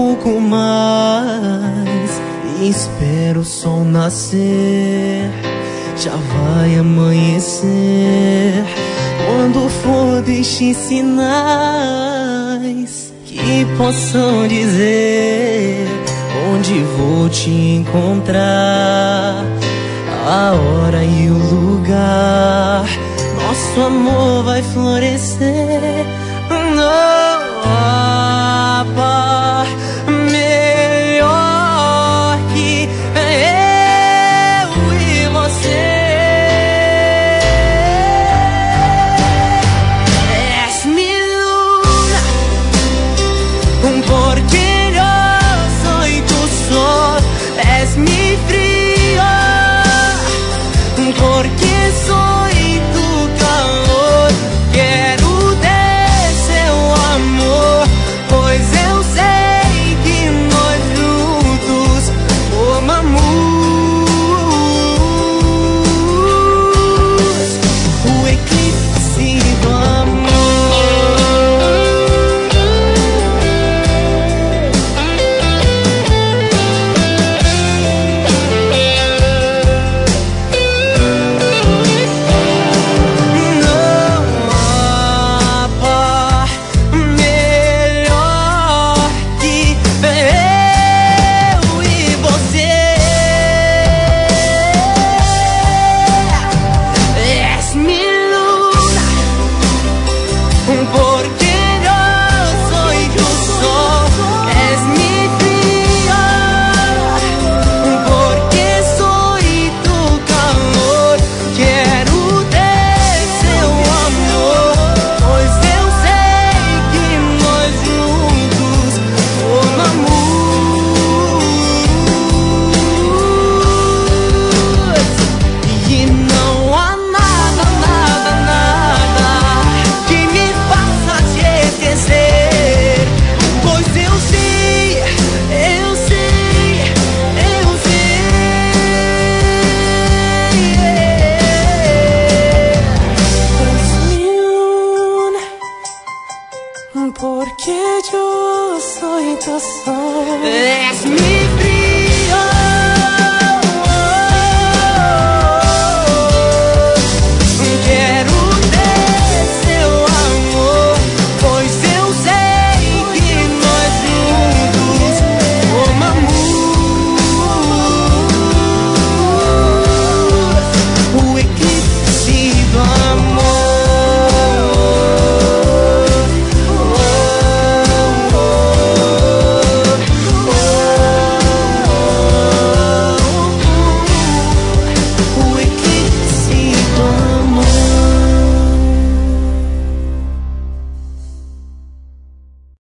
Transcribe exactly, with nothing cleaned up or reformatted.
pouco mais e espero o sol nascer. Já vai amanhecer. Quando for, deixe sinais que possam dizer onde vou te encontrar, a hora e o lugar. Nosso amor vai florescer. Não há par melhor que eu e você. És mi luna, porque yo soy tu sol. Es mi frío, porque soy tu calor. Quero ter seu amor, pois eu sei que nós juntos formamos o eclipse do porque yo soy tu sol. Es mi frío, porque soy tu calor. Quero ter seu amor, pois eu sei que nós juntos formamos. E não há nada, nada, nada que me faça te esquecer, pois eu sei, eu sei, eu sei. Es mi luna, porque yo soy tu sol. Es mi frío,